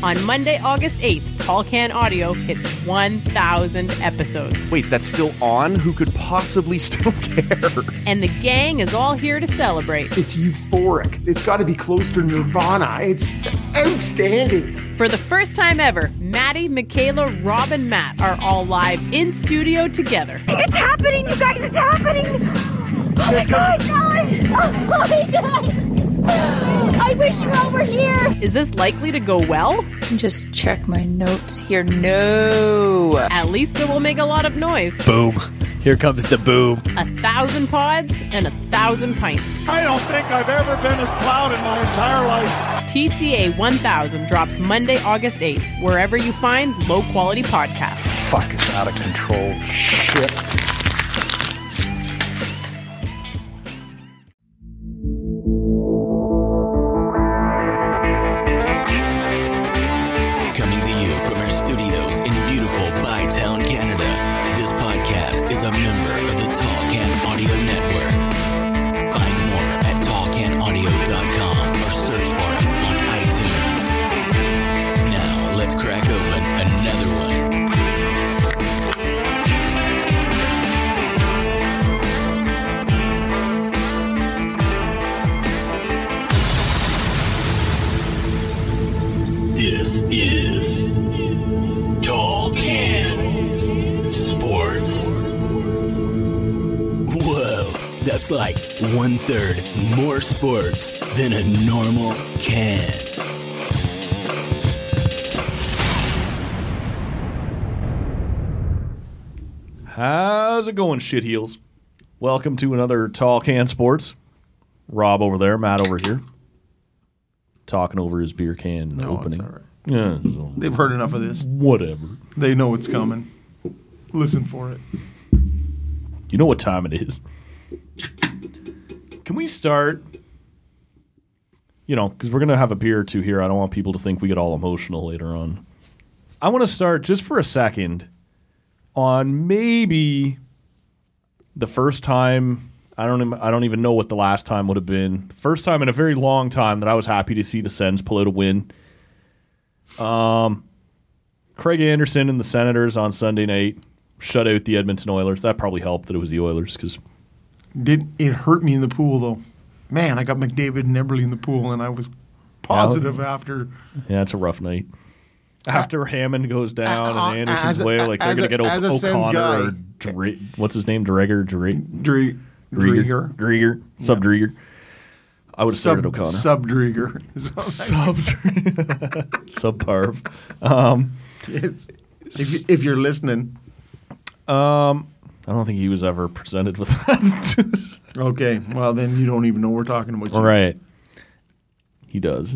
On Monday, August 8th, Tall Can Audio hits 1,000 episodes. Wait, that's still on? Who could possibly still care? And the gang is all here to celebrate. It's euphoric. It's got to be close to Nirvana. It's outstanding. For the first time ever, Maddie, Michaela, Rob, and Matt are all live in studio together. It's happening, you guys! It's happening! Oh my God! Oh my God! I wish you all were here! Is this likely to go well? Just check my notes here. No. At least it will make a lot of noise. Boom. Here comes the boom. 1,000 pods and 1,000 pints. I don't think I've ever been as proud in my entire life. TCA 1000 drops Monday, August 8th, wherever you find low-quality podcasts. Fucking out of control shit. Coming to you from our studios in beautiful Bytown, Canada. This podcast is a member of the Tall Can Audio Network. Find more at tallcanaudio.com or search for us on iTunes. Now, let's crack open another one. This is Tall Can Sports. Whoa, that's like 1/3 more sports than a normal can. How's it going, shitheels? Welcome to another Tall Can Sports. Rob over there, Matt over here. Talking over his beer can opening. It's all right. Yeah, so They've heard enough of this. whatever. They know it's coming. Listen for it. You know what time it is. Can we start? You know, because we're going to have a beer or two here. I don't want people to think we get all emotional later on. I want to start just for a second on maybe the first time. I don't even know what the last time would have been. The first time in a very long time that I was happy to see the Sens pull out a win. Craig Anderson and the Senators on Sunday night shut out the Edmonton Oilers. That probably helped that it was the Oilers because It hurt me in the pool, though. Man, I got McDavid and Eberle in the pool, and I was positive after. yeah, it's a rough night. After Hammond goes down and Anderson's away, like they're going to get O'Connor or what's his name? Dreger. Sub-Dreger. I would have started O'Connor. Sub-Dreger. Subparv. If you're listening. I don't think he was ever presented with that. Okay, well, then you don't even know we're talking about. Right. He does.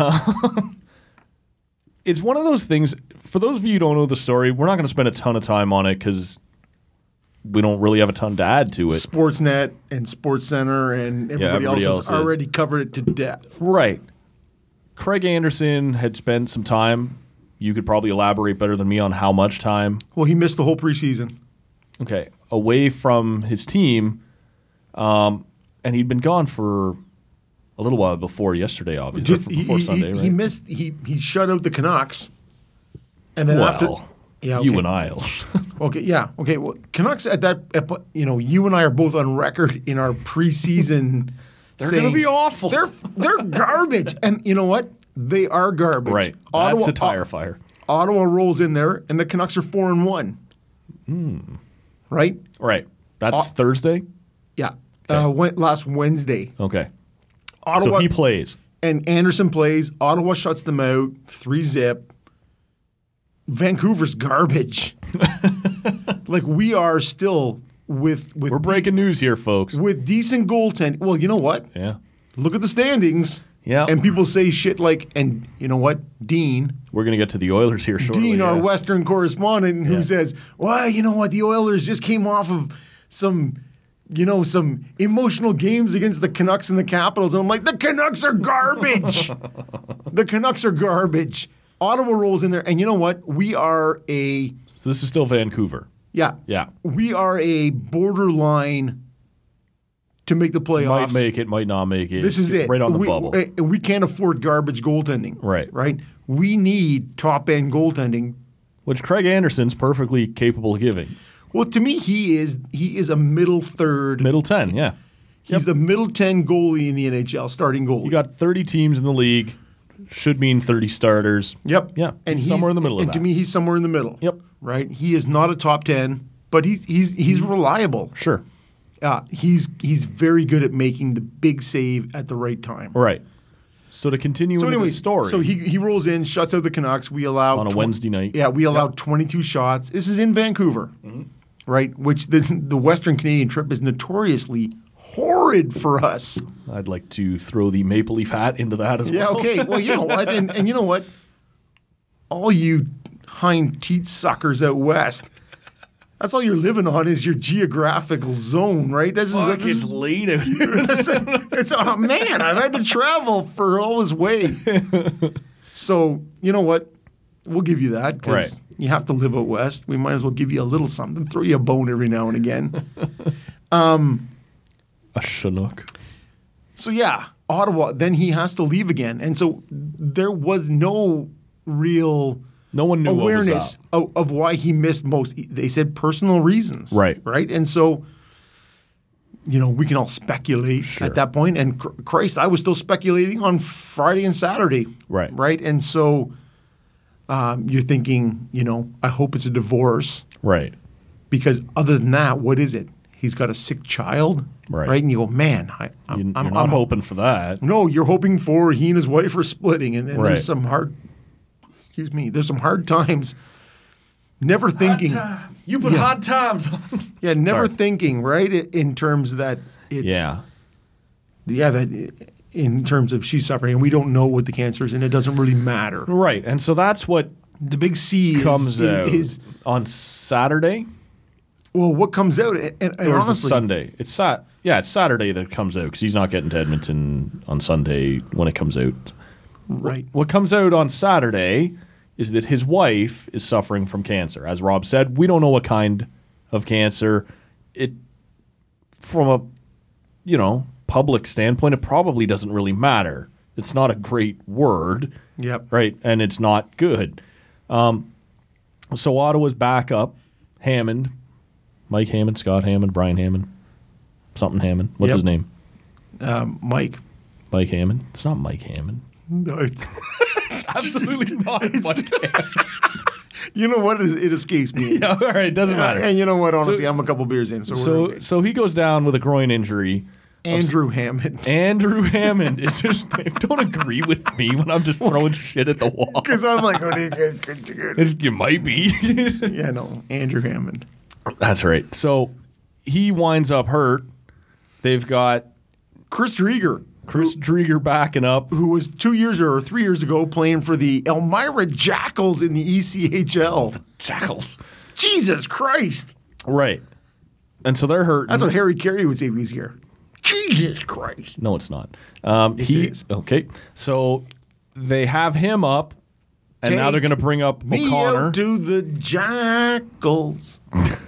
It's one of those things, for those of you who don't know the story, we're not going to spend a ton of time on it because we don't really have a ton to add to it. Sportsnet and SportsCenter and everybody else has already covered it to death. Right. Craig Anderson had spent some time. You could probably elaborate better than me on how much time. Well, he missed the whole preseason. Okay. Away from his team. And he'd been gone for a little while before yesterday, obviously. Before Sunday, right? He missed. He shut out the Canucks. And then you and I. Okay, yeah. Okay, well, Canucks at that, you and I are both on record in our preseason They're going to be awful. They're garbage. And you know what? They are garbage. Right. That's a tire fire. Ottawa rolls in there, and the Canucks are 4-1. Right? Right. That's Thursday? Yeah. Okay. Last Wednesday. Okay. Ottawa, so he plays. And Anderson plays. Ottawa shuts them out. 3-0. Vancouver's garbage. Like, we are still with we're breaking news here, folks. With decent goaltending. Well, you know what? Yeah. Look at the standings. Yeah. And people say shit like, and you know what? Dean. We're going to get to the Oilers here shortly. Dean, our Western correspondent, who says, well, you know what? The Oilers just came off of some emotional games against the Canucks and the Capitals. And I'm like, the Canucks are garbage. The Canucks are garbage. Ottawa rolls in there. And you know what? So this is still Vancouver. Yeah. Yeah. We are a borderline to make the playoffs. Might make it, might not make it. This is it. Right on the we, bubble. And we can't afford garbage goaltending. Right. Right? We need top-end goaltending. Which Craig Anderson's perfectly capable of giving. Well, to me, he is a middle third. Middle 10, yeah. He's the middle 10 goalie in the NHL, starting goalie. You got 30 teams in the league. Should mean 30 starters. Yep. Yeah. And he's somewhere in the middle of and that. to me, he's somewhere in the middle. Yep. Right? He is not a top 10, but he's reliable. Sure. He's very good at making the big save at the right time. Right. So to continue into the story. So he rolls in, shuts out the Canucks. We allow on a Wednesday night. Yeah, we allowed 22 shots. This is in Vancouver, right? Which the Western Canadian trip is notoriously horrid for us. I'd like to throw the Maple Leaf hat into that as Yeah, well. okay. Well, you know what? And you know what? All you hind teat suckers out west, that's all you're living on is your geographical zone, right? This It's late out here. it's oh man, I've had to travel for all this way. So you know what? We'll give you that because Right. you have to live out west. We might as well give you a little something, throw you a bone every now and again. A Chinook. So yeah, Ottawa. Then he has to leave again, and so there was no real No one knew awareness what was up. of why he missed most. They said personal reasons, Right. Right, and so we can all speculate at that point. And Christ, I was still speculating on Friday and Saturday, Right. right, and so you're thinking, I hope it's a divorce, Right. because other than that, what is it? He's got a sick child, Right. And you go, man, You're I'm not hoping for that. No, you're hoping for he and his wife are splitting, and Right. there's some hard. Excuse me. There's some hard times. Never thinking. You put hard times on. Yeah, never Sorry. thinking. Right, in terms that it's. Yeah. Yeah, that in terms of she's suffering, and we don't know what the cancer is, and it doesn't really matter. Right. And so that's what The big C comes out is on Saturday. well, what comes out, and Or is it honestly, Sunday? It's Saturday that it comes out because he's not getting to Edmonton on Sunday when it comes out. right? What comes out on Saturday is that his wife is suffering from cancer. As Rob said, we don't know what kind of cancer. It, from a, public standpoint, it probably doesn't really matter. It's not a great word, Yep. right? And it's not good. So Ottawa's back up. Hammond, Mike Hammond, Scott Hammond, Brian Hammond, something Hammond. What's Yep. his name? Mike. Mike Hammond. It's not Mike Hammond. No, it's, Absolutely not Mike Hammond. you know what? It escapes me. Yeah, all right, doesn't matter. And you know what? Honestly, I'm a couple beers in, so we're okay. So he goes down with a groin injury. Andrew Hammond. Andrew Hammond is his name. Don't agree with me when I'm just throwing shit at the wall. Because I'm like, oh, good. You might be. Yeah, no, Andrew Hammond. That's right. So he winds up hurt. They've got Chris Drieger, Chris Drieger backing up. who was 2 years or 3 years ago playing for the Elmira Jackals in the ECHL. Jackals. Jesus Christ. Right. And so they're hurting. That's what Harry Carey would say if he's here. Jesus Christ. No, it's not. Yes, it is. Okay. So they have him up, and now Take they're going to bring up Me O'Connor. out to the Jackals.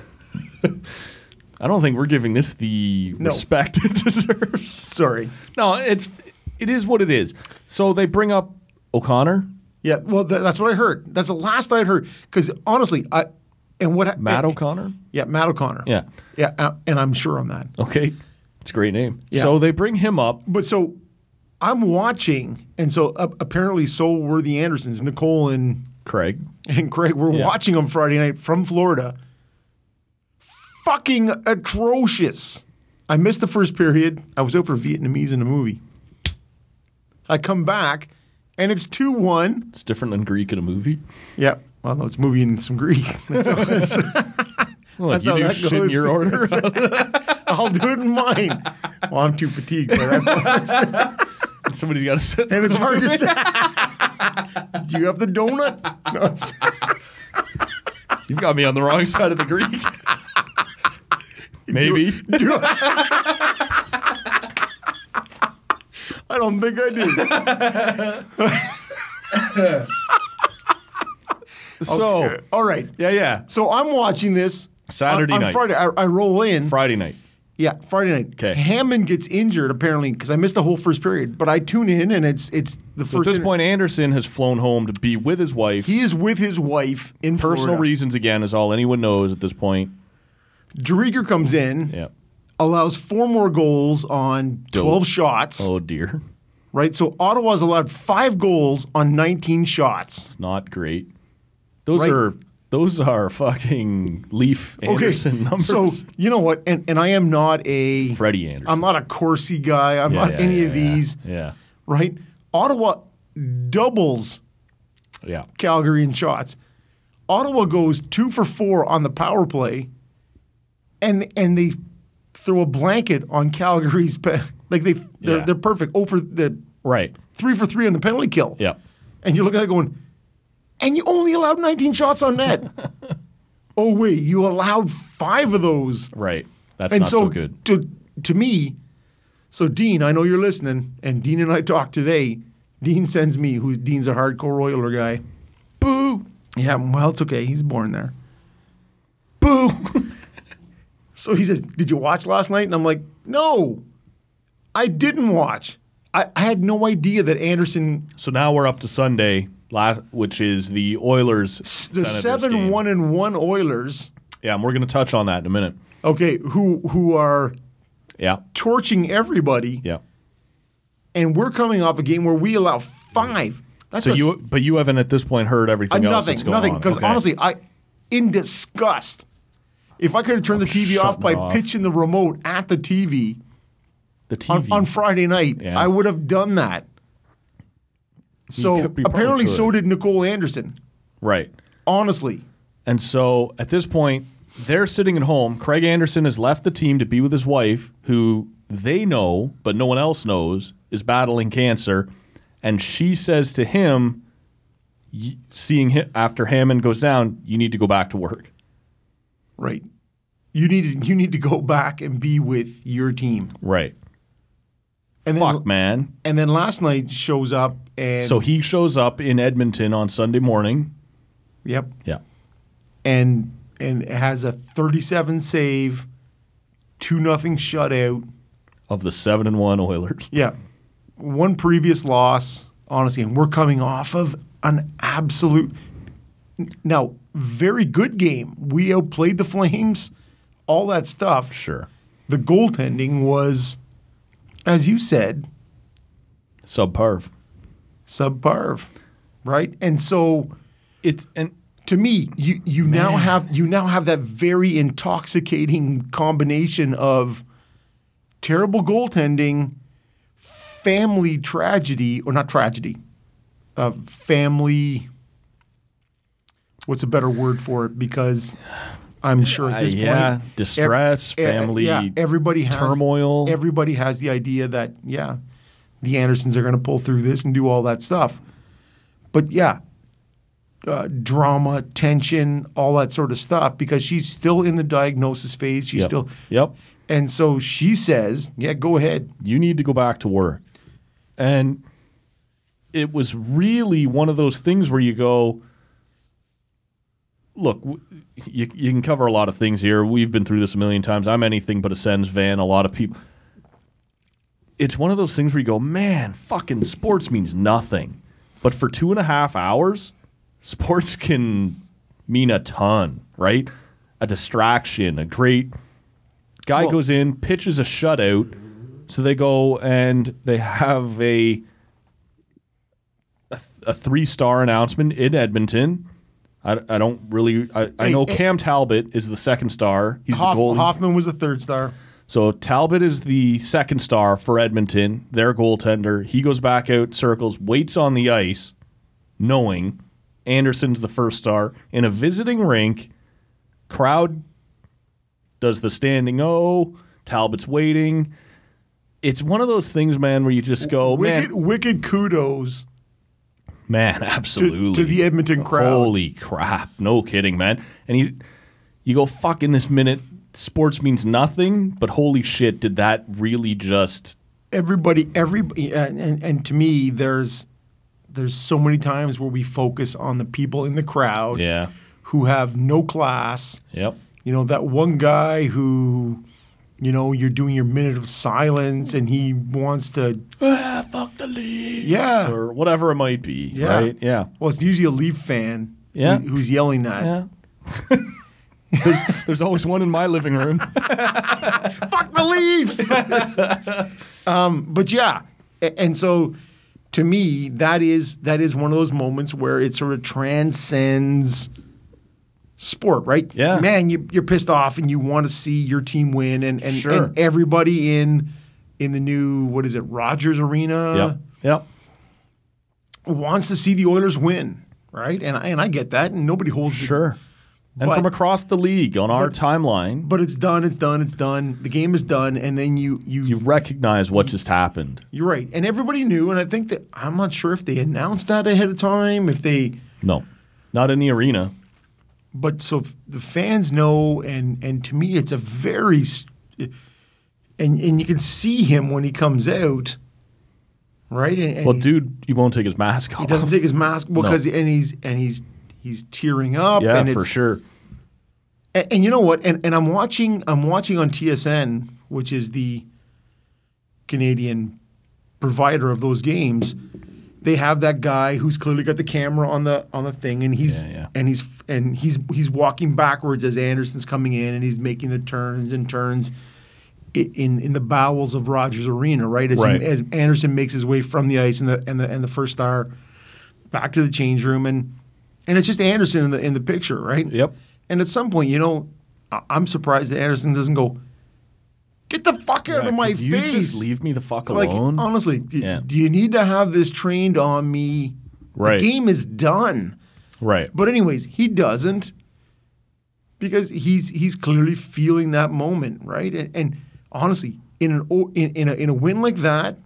I don't think we're giving this the No. respect it deserves. Sorry. No, it is what it is. So they bring up O'Connor, Yeah, well, that's what I heard. That's the last I'd heard. Because honestly, Matt O'Connor. Yeah, Matt O'Connor. Yeah. Yeah, and I'm sure on that. Okay, it's a great name. Yeah. So they bring him up. But so I'm watching, and so apparently so were the Andersons, Nicole and Craig. Craig. We're Yeah. watching them Friday night from Florida. Fucking atrocious. I missed the first period. I was out for Vietnamese in the movie. I come back, and it's 2-1. It's different than Greek in a movie. Yeah. Well, no, it's a movie in some Greek. That's how it's, Well, That's you how do that shit in goes. your order. I'll do it in mine. Well, I'm too fatigued by that point. Somebody's got to sit. And it's hard to say. Do you have the donut? No, it's- You've got me on the wrong side of the Greek. Maybe. I don't think I do. So, Okay. All right. yeah. So I'm watching this Saturday on night. Friday. I roll in, Friday night. Yeah, Friday night. Okay. Hammond gets injured apparently because I missed the whole first period. But I tune in and it's the So first. at this point, Anderson has flown home to be with his wife. he is with his wife in Personal Florida. reasons, again, is all anyone knows at this point. Drieger comes in, Yeah. allows 4 more goals on 12 shots. Oh, dear. Right, so Ottawa's allowed 5 goals on 19 shots. It's not great. Those Right. Those are fucking Leaf Anderson numbers. So you know what? And I am not a Freddie Anderson. I'm not a Corsi guy. I'm not any of these. Yeah. Right? Ottawa doubles Yeah. Calgary in shots. Ottawa goes 2 for 4 on the power play, and they throw a blanket on Calgary's they're perfect. Over the Right. 3 for 3 on the penalty kill. Yeah. And you look at it going, and you only allowed 19 shots on net. Oh wait, you allowed 5 of those. Right. That's And not so good. To me, so Dean, I know you're listening, and Dean and I talked today. Dean sends me, Dean's a hardcore Oiler guy. Boo. Yeah, well, it's okay. He's born there. Boo. So he says, did you watch last night? And I'm like, no, I didn't watch. I had no idea that Anderson, So now we're up to Sunday, which is the Oilers. the Senators game. 7-1-1 Oilers, Yeah, and we're going to touch on that in a minute. okay, who are Yeah. torching everybody, Yeah. and we're coming off a game where we allow 5. That's So you haven't at this point heard everything else that's going nothing. on. Because Okay. honestly, in disgust, if I could have turned the TV off shutting by it off. pitching the remote at the TV, the TV. on Friday night, Yeah. I would have done that. So You probably apparently, could. so did Nicole Anderson. Right. Honestly, And so at this point, they're sitting at home. Craig Anderson has left the team to be with his wife, who they know, but no one else knows, is battling cancer. And she says to him, seeing him after Hammond goes down, you need to go back to work. right? You need to go back and be with your team. Right. And Fuck, man. And then last night shows up and So he shows up in Edmonton on Sunday morning. yep, Yeah. and has a 37 save, 2-0 shutout. Of the 7-1 Oilers. Yeah. One previous loss, honestly, and we're coming off of an absolute now very good game. We outplayed the Flames, all that stuff. Sure. The goaltending was, as you said, Subpar. right? And so And to me, you now have that very intoxicating combination of terrible goaltending, family tragedy, or not tragedy, family. What's a better word for it? Because I'm sure at this point, distress, family everybody has turmoil. Everybody has the idea that the Andersons are going to pull through this and do all that stuff. But drama, tension, all that sort of stuff, because she's still in the diagnosis phase. She's still. Yep. And so she says, go ahead. You need to go back to work. And it was really one of those things where you go, look, you can cover a lot of things here. We've been through this a million times. I'm anything but a Sens fan. A lot of people. It's one of those things where you go, man, fucking sports means nothing. But for 2.5 hours, sports can mean a ton, right? A distraction, a great guy goes in, pitches a shutout, so they go and they have a 3-star announcement in Edmonton. I don't really. I know Cam Talbot is the 2nd star. He's the goalie. Hoffman was the 3rd star. So Talbot is the 2nd star for Edmonton, their goaltender. He goes back out, circles, waits on the ice, knowing Anderson's the 1st star. In a visiting rink, crowd does the standing O, Talbot's waiting. It's one of those things, man, where you just go, wicked kudos. Man, absolutely. To the Edmonton crowd. Holy crap. No kidding, man. And you go, fuck, in this minute, sports means nothing, but holy shit, did that really just... Everybody, and to me, there's so many times where we focus on the people in the crowd who have no class. Yep. You know, that one guy who you're doing your minute of silence, and he wants to fuck the Leafs. Yeah. Or whatever it might be, Yeah. right? Yeah. Well, it's usually a Leaf fan who's yelling that. Yeah. There's always one in my living room. Fuck the Leafs. But yeah, and so to me, that is one of those moments where it sort of transcends sport, right? Yeah. Man, you're pissed off and you want to see your team win, and Sure. and everybody in the new, what is it, Rogers Arena? Yep. Wants to see the Oilers win, right? And I get that, and nobody holds it. Sure. And But- from across the league on our timeline, But it's done. The game is done, and then you recognize what just happened. You're right, and everybody knew, and I think that I'm not sure if they announced that ahead of time, No, not in the arena. but so the fans know, and to me, it's a very, and you can see him when he comes out, right? And Well, dude, he won't take his mask off. he doesn't take his mask because he's tearing up, Yeah, and for sure. And you know what? And I'm watching on TSN, which is the Canadian provider of those games. They have that guy who's clearly got the camera on the thing, and he's walking backwards as Anderson's coming in, and he's making the turns in the bowels of Rogers Arena, right? As Anderson makes his way from the ice and the first star back to the change room, and it's just Anderson in the picture, right? Yep. And at some point, I'm surprised that Anderson doesn't go, get the fuck out of my Could you face. just leave me the fuck Like, alone? honestly, do you need to have this trained on me? Right. The game is done. Right. But anyways, he doesn't because he's clearly feeling that moment, right? And honestly, in a win like that,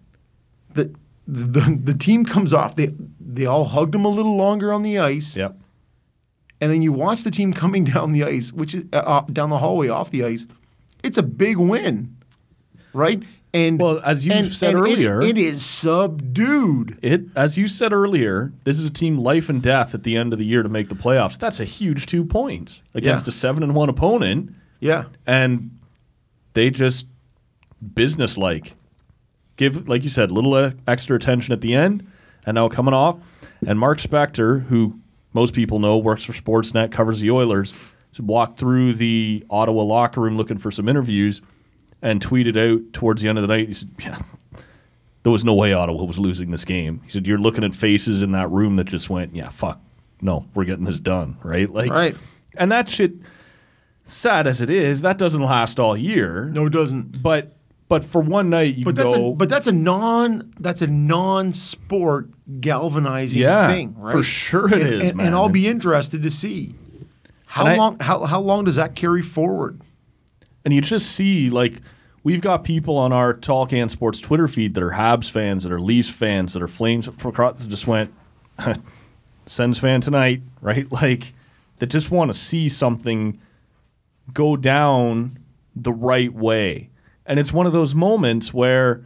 the team comes off. They all hugged him a little longer on the ice. Yep. And then you watch the team coming down the ice, which is down the hallway off the ice. It's a big win, right? And well, as you said earlier, it is subdued. As you said earlier, this is a team life and death at the end of the year to make the playoffs. That's a huge 2 points against a 7-1 opponent. Yeah, and they just business-like give, like you said, a little extra attention at the end, and now coming off. And Mark Spector, who most people know works for Sportsnet, covers the Oilers, walked through the Ottawa locker room looking for some interviews and tweeted out towards the end of the night, he said, yeah, there was no way Ottawa was losing this game. He said, you're looking at faces in that room that just went, yeah, fuck, no, we're getting this done, right? Right. And that shit, sad as it is, that doesn't last all year. No, it doesn't. But for one night, you go. That's a non-sport galvanizing thing, right? For sure it is, man. And I'll be interested to see how long does that carry forward. And you just see, like, we've got people on our Tall Can Sports Twitter feed that are Habs fans, that are Leafs fans, that are Flames from across, that just went, Sens fan tonight, right? Like, that just want to see something go down the right way. And it's one of those moments where,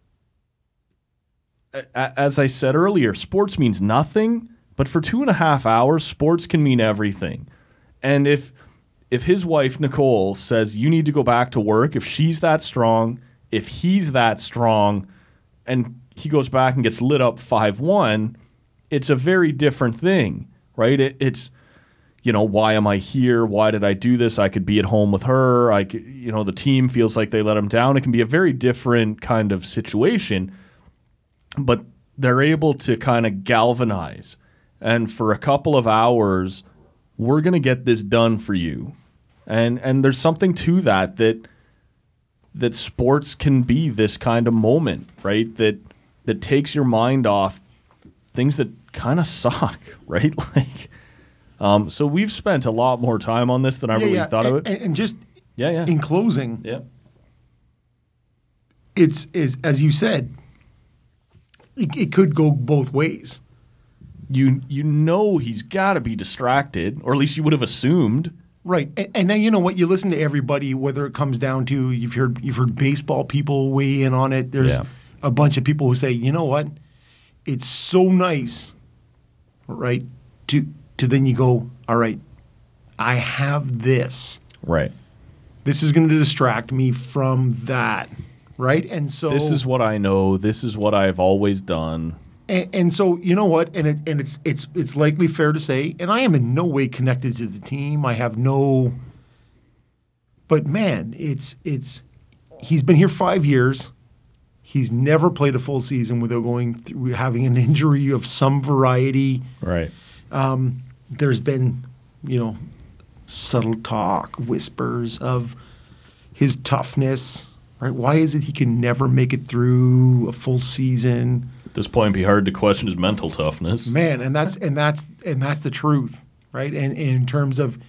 as I said earlier, sports means nothing, but for 2.5 hours, sports can mean everything. And if his wife, Nicole, says you need to go back to work, if she's that strong, if he's that strong, and he goes back and gets lit up 5-1, it's a very different thing, right? It's, why am I here? Why did I do this? I could be at home with her. The team feels like they let him down. It can be a very different kind of situation, but they're able to kind of galvanize. And for a couple of hours, we're going to get this done for you. And there's something to that sports can be this kind of moment, right? That takes your mind off things that kind of suck, right? So we've spent a lot more time on this than I really thought of it. And just in closing, it's as you said, it could go both ways. You know he's got to be distracted, or at least you would have assumed. Right, and now you know what, you listen to everybody, whether it comes down to you've heard baseball people weigh in on it. There's a bunch of people who say, you know what, it's so nice, right, to then you go, all right, I have this. Right. this is going to distract me from that, right? And so This is what I know. This is what I've always done. And so you know what, it's likely fair to say, and I am in no way connected to the team. I have no, but man, it's he's been here 5 years. He's never played a full season without going through having an injury of some variety. Right. There's been, subtle talk, whispers of his toughness. Right? Why is it he can never make it through a full season? At this point, it'd be hard to question his mental toughness. Man, and that's the truth, right? And in terms of,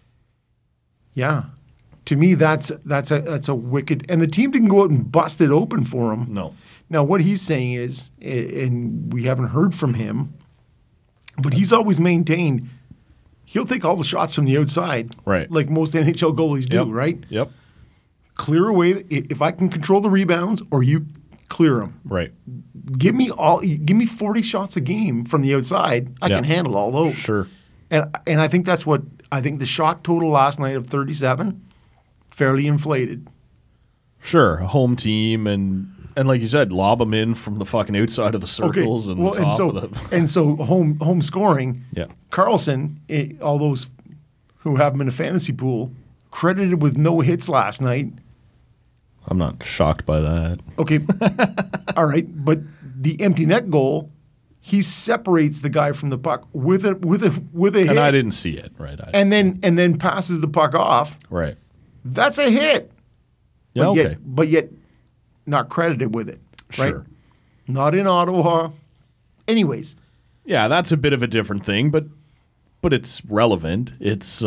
to me that's a wicked. And the team didn't go out and bust it open for him. No. Now what he's saying is, and we haven't heard from him, but he's always maintained he'll take all the shots from the outside, right? Like most NHL goalies do, right? Yep. Clear away if I can control the rebounds, or you clear them. Right. Give me 40 shots a game from the outside. I can handle all those. Sure. And I think that's what I think the shot total last night of 37 fairly inflated. Sure, a home team and like you said, lob them in from the fucking outside of the circles and the top of the and so home scoring. Yeah. Carlson, all those who have him in a fantasy pool, credited with no hits last night. I'm not shocked by that. Okay. All right. But the empty net goal, he separates the guy from the puck with a hit. And I didn't see it, right? And then passes the puck off. Right. That's a hit. Yeah, But yet not credited with it. Right? Sure. Not in Ottawa. Anyways. Yeah, that's a bit of a different thing, but it's relevant. It's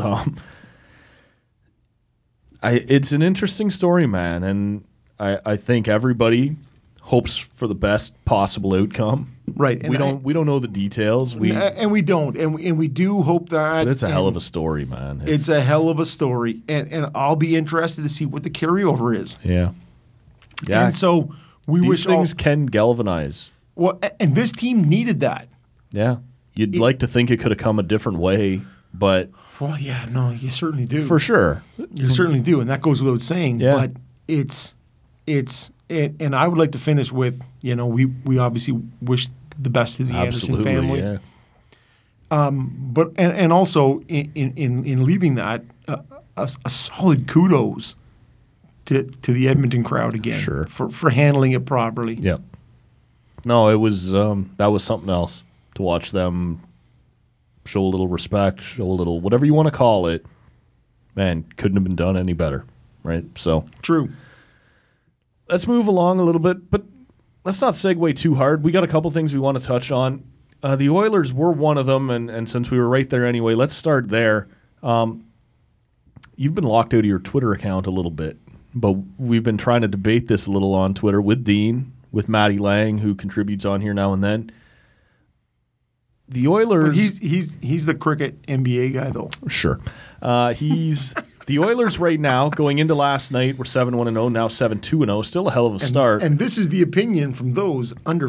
it's an interesting story, man, and I think everybody hopes for the best possible outcome. Right. We don't know the details. We don't. And we do hope that. But it's a hell of a story, man. It's a hell of a story. And I'll be interested to see what the carryover is. Yeah. Yeah. And so these wish things can galvanize. Well, and this team needed that. Yeah. You'd like to think it could have come a different way, but well, yeah, no, you certainly do. For sure. You certainly do, and that goes without saying. Yeah. But it's and I would like to finish with, we obviously wish the best to the Anderson family. Yeah. But and also in leaving that, a solid kudos to the Edmonton crowd again. Sure. For handling it properly. Yeah. No, it was that was something else to watch them show a little respect, show a little whatever you want to call it. Man, couldn't have been done any better, right? So true. Let's move along a little bit, but let's not segue too hard. We got a couple things we want to touch on. The Oilers were one of them, and since we were right there anyway, let's start there. You've been locked out of your Twitter account a little bit, but we've been trying to debate this a little on Twitter with Dean, with Matty Lang, who contributes on here now and then. The Oilers... But he's the cricket NBA guy, though. Sure. He's... The Oilers right now, going into last night, were 7-1-0, now 7-2-0. Still a hell of a start. And this is the opinion from those under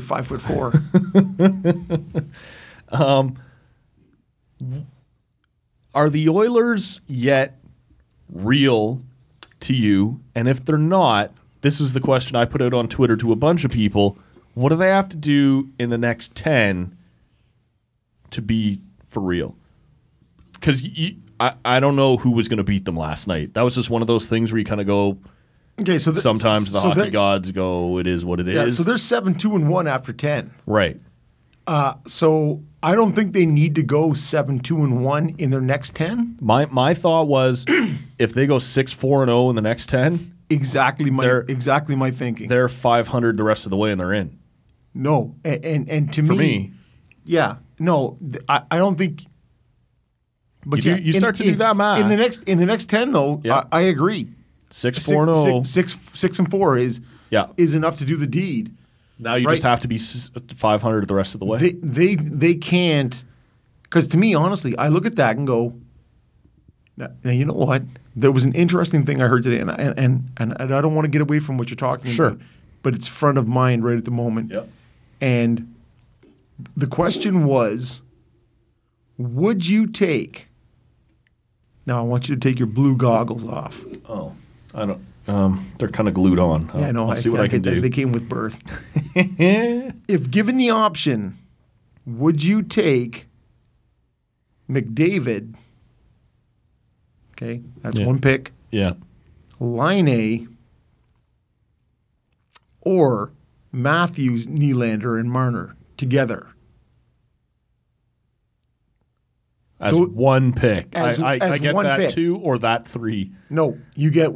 5'4". Are the Oilers yet real to you? And if they're not, this is the question I put out on Twitter to a bunch of people. What do they have to do in the next 10 to be for real? Because I don't know who was going to beat them last night. That was just one of those things where you kind of go, okay, so sometimes the hockey gods go, it is what it is. Yeah, so they're 7-2-1 after 10. Right. So I don't think they need to go 7-2-1 in their next 10. My thought was if they go 6-4-0 in the next 10, exactly my thinking. They're 500 the rest of the way and they're in. No, and to for me, yeah, no, I don't think. But you start to do that math in the next 10 though. Yeah. I agree. 6-4-0, 6-4 is enough to do the deed. Now you just have to be 500 the rest of the way. They can't, because to me, honestly, I look at that and go, now you know what? There was an interesting thing I heard today, and I don't want to get away from what you're talking about, but it's front of mind right at the moment. Yep. And the question was, would you take Now I want you to take your blue goggles off. Oh, I don't. They're kind of glued on. Yeah, I know. I'll see what I can do. They came with birth. If given the option, would you take McDavid? Okay, that's Yeah. one pick. Yeah. Laine or Matthews, Nylander, and Marner together. As Tho- one pick. as I get one that pick. 2 or that 3. No, you get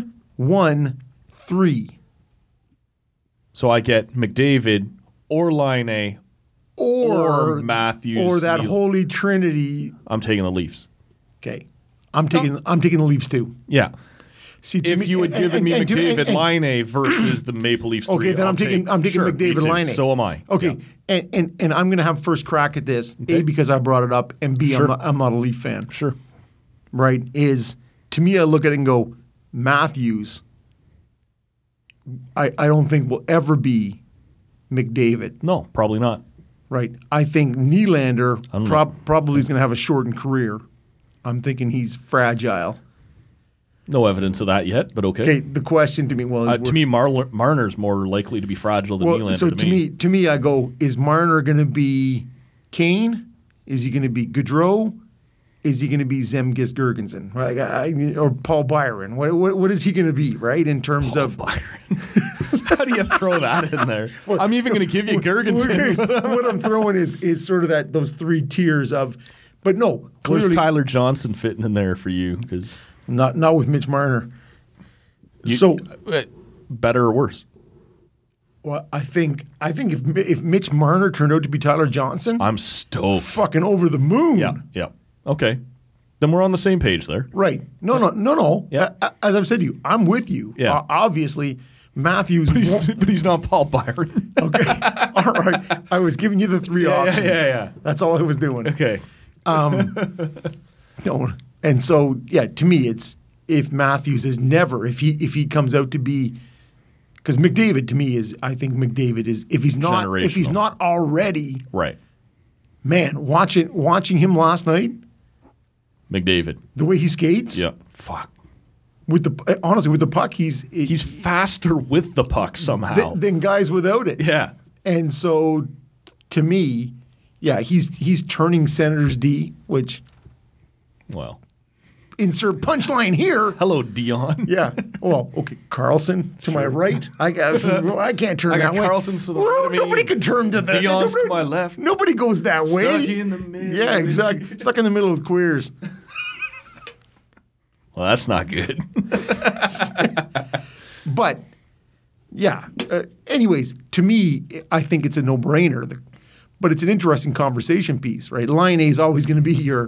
1-1-3. So I get McDavid or Laine or Matthews. or that Nylander. holy trinity. I'm taking the Leafs. Okay, I'm taking the Leafs too. Yeah. See, to If me- you had given me and to McDavid, and- Laine versus the Maple Leafs 3, Okay, then I'm taking sure, McDavid, me too. Laine. So am I. Okay, and I'm going to have first crack at this. A, because I brought it up, and B, Sure. I'm not a Leaf fan. Sure. Right? Is to me, I look at it and go, Matthews. I don't think will ever be McDavid. No, probably not. Right? I think Nylander I don't know. probably is going to have a shortened career. I'm thinking he's fragile. No evidence of that yet, but okay. Okay, the question to me was To me, Marner's more likely to be fragile than Nylander. so to me, I go, is Marner going to be Kane? Is he going to be Gaudreau? Is he going to be Zemgus Girgensson? Right? Or Paul Byron? What is he going to be, right, in terms of... Byron. How do you throw that in there? I'm even going to give you Girgensson. Okay, so what I'm throwing is sort of those 3 tiers of... But no, Where's clearly... Tyler Johnson fitting in there for you? Because Not with Mitch Marner. better or worse? Well, I think if Mitch Marner turned out to be Tyler Johnson, I'm stoked. fucking over the moon. Yeah. Okay. Then we're on the same page there. Right. No. Yeah. As I've said to you, I'm with you. Yeah. Obviously, Matthews. But he's not Paul Byron. Okay. All right. I was giving you the 3 options. Yeah. That's all I was doing. Okay. No. And so, yeah, to me, it's if Matthews is never, if he comes out to be, because McDavid to me is, I think McDavid is, if he's Generational. not already, Right. man, watching him last night, McDavid. the way he skates, Yeah. Fuck. with the honestly with the puck, he's faster with the puck somehow. than guys without it. Yeah. And so, to me, yeah, he's turning Senators D, which Well. insert punchline here. Hello, Dion. Yeah. Well, okay, Carlson to my right. I can't turn I got that way. Carlson to the Well, right of me. nobody can turn to the Dion's to nobody- my left. Nobody goes that way. Stuck in the middle. Yeah, exactly. Stuck in the middle of queers. Well, that's not good. But yeah. Anyways, to me, I think it's a no-brainer. But it's an interesting conversation piece, right? Line A is always going to be your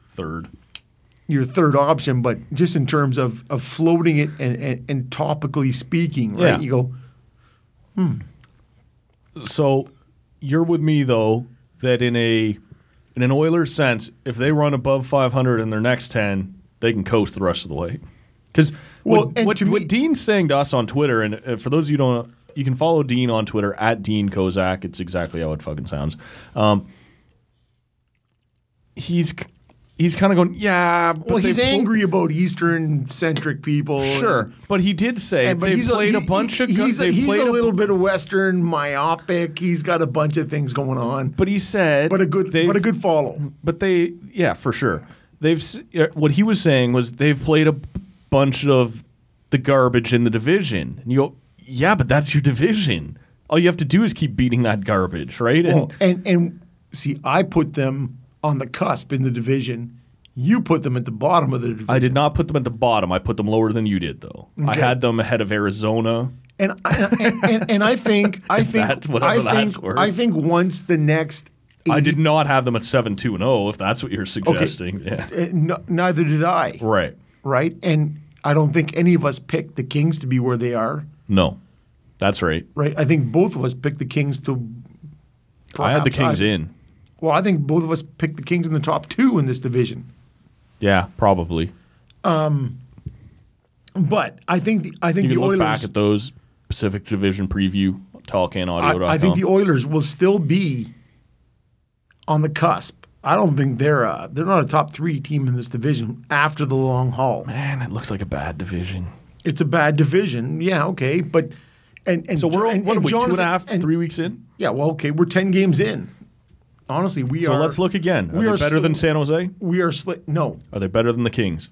third option, but just in terms of floating it and topically speaking, right? Yeah. You go, So you're with me though that in an Oilers sense, if they run above 500 in their next 10, they can coast the rest of the way. Because what Dean's saying to us on Twitter, and for those of you who don't, you can follow Dean on Twitter at Dean Kozak. It's exactly how it fucking sounds. He's kind of going, yeah. But well, he's angry about Eastern-centric people. Sure, but he did say they've played a bunch of guys. He's a little bit of Western myopic. He's got a bunch of things going on. But he said, but a good follow. But for sure. What he was saying was they've played a bunch of the garbage in the division. And you go, yeah, but that's your division. All you have to do is keep beating that garbage, right? Well, and see, I put them on the cusp in the division. You put them at the bottom of the division. I did not put them at the bottom. I put them lower than you did, though. Okay. I had them ahead of Arizona. And I think once the next 80, I did not have them at 7-2-0, if that's what you're suggesting. Okay. Yeah. Neither did I. Right. And I don't think any of us picked the Kings to be where they are. No. That's right. Right. I think both of us picked the Kings to. I had the Kings in. Well, I think both of us picked the Kings in the top 2 in this division. Yeah, probably. But I think you the can Oilers. Look back at those Pacific Division preview, TallCanAudio.com. I think the Oilers will still be on the cusp I don't think they're not a top 3 team in this division after the long haul. Man, it looks like a bad division. It's a bad division. Yeah, okay, but and So we're and, what are we, Jonathan- 2.5, and- 3 weeks in? Yeah, well, okay, we're 10 games in. Honestly, we So are. let's look again. Are we they are better sli- than San Jose? We are no. Are they better than the Kings?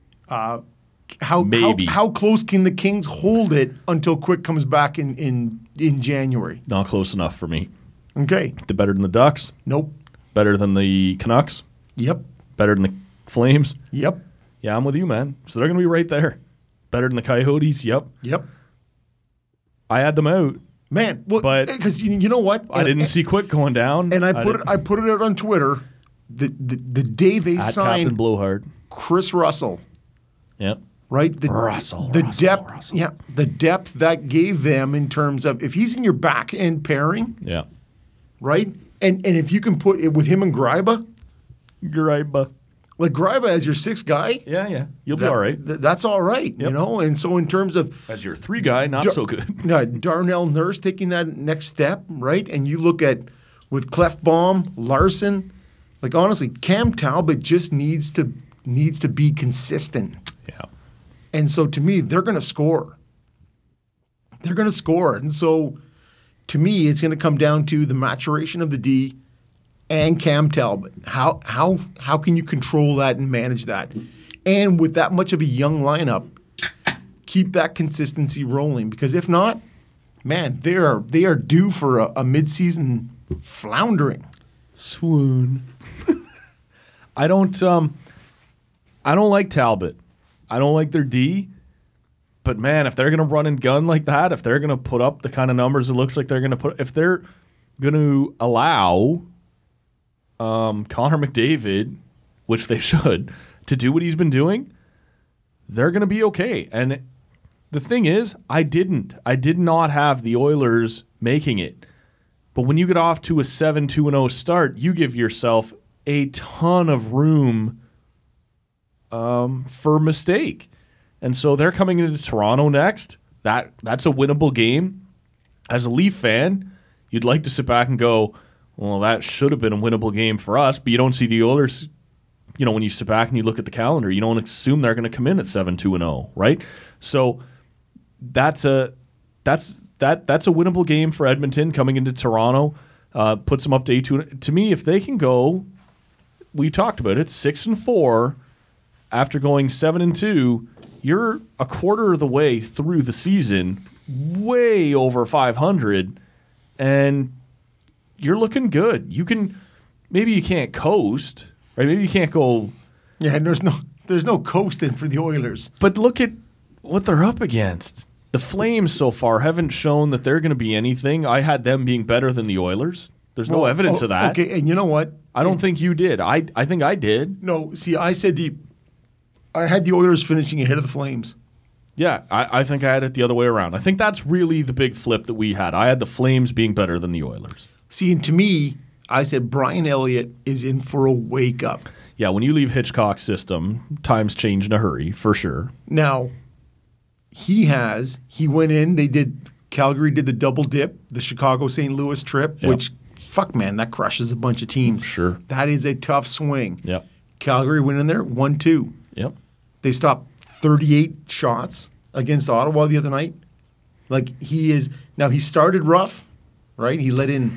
Maybe. Maybe. How close can the Kings hold it until Quick comes back in January? Not close enough for me. Okay. They're better than the Ducks? Nope. Better than the Canucks? Yep. Better than the Flames? Yep. Yeah, I'm with you, man. So they're going to be right there. Better than the Coyotes? Yep. Yep. I had them out. Man, well, But- because you know what? I didn't see Quick going down. And I put it out on Twitter the day they at signed Captain Blowhard. Chris Russell, Yep. right? The depth, Russell. yeah, the depth that gave them in terms of if he's in your back end pairing, Yeah. right? And if you can put it with him and Greiba, like Greiba as your 6th guy, Yeah. You'll be all right. That's all right, you Yep. know. And so in terms of As your 3 guy, not so good. Darnell Nurse taking that next step, right? And you look at with Clefbaum, Larson, like honestly, Cam Talbot just needs to be consistent. Yeah. And so to me, they're going to score. They're going to score. And so to me, it's going to come down to the maturation of the D and Cam Talbot. How can you control that and manage that? And with that much of a young lineup, keep that consistency rolling. Because if not, man, they are due for a midseason floundering. Swoon. I don't like Talbot. I don't like their D. But man, if they're gonna run and gun like that, if they're gonna put up the kind of numbers it looks like they're gonna put, if they're gonna allow Connor McDavid, which they should, to do what he's been doing, they're gonna be okay. And the thing is, I did not have the Oilers making it. But when you get off to a 7-2-0 start, you give yourself a ton of room for mistake. And so they're coming into Toronto next. That's a winnable game. As a Leaf fan, you'd like to sit back and go, well, that should have been a winnable game for us, but you don't see the Oilers, when you sit back and you look at the calendar, you don't assume they're going to come in at 7-2-0, right? So that's a winnable game for Edmonton coming into Toronto. Puts them up to 8-2. To me, if they can go, we talked about it, 6-4 after going 7-2, you're a quarter of the way through the season, way over 500, and you're looking good. Maybe you can't coast, right? Maybe you can't go. Yeah, and there's no coasting for the Oilers. But look at what they're up against. The Flames so far haven't shown that they're going to be anything. I had them being better than the Oilers. There's no evidence of that. Okay, and you know what? I don't think you did. I think I did. No, see, I said I had the Oilers finishing ahead of the Flames. Yeah, I think I had it the other way around. I think that's really the big flip that we had. I had the Flames being better than the Oilers. See, and to me, I said Brian Elliott is in for a wake-up. Yeah, when you leave Hitchcock's system, times change in a hurry, for sure. Now, he went in, Calgary did the double dip, the Chicago-St. Louis trip, Yep. which, fuck man, that crushes a bunch of teams. Sure. That is a tough swing. Yep. Calgary went in there, 1-2. Yep. They stopped 38 shots against Ottawa the other night. Like he started rough, right? He let in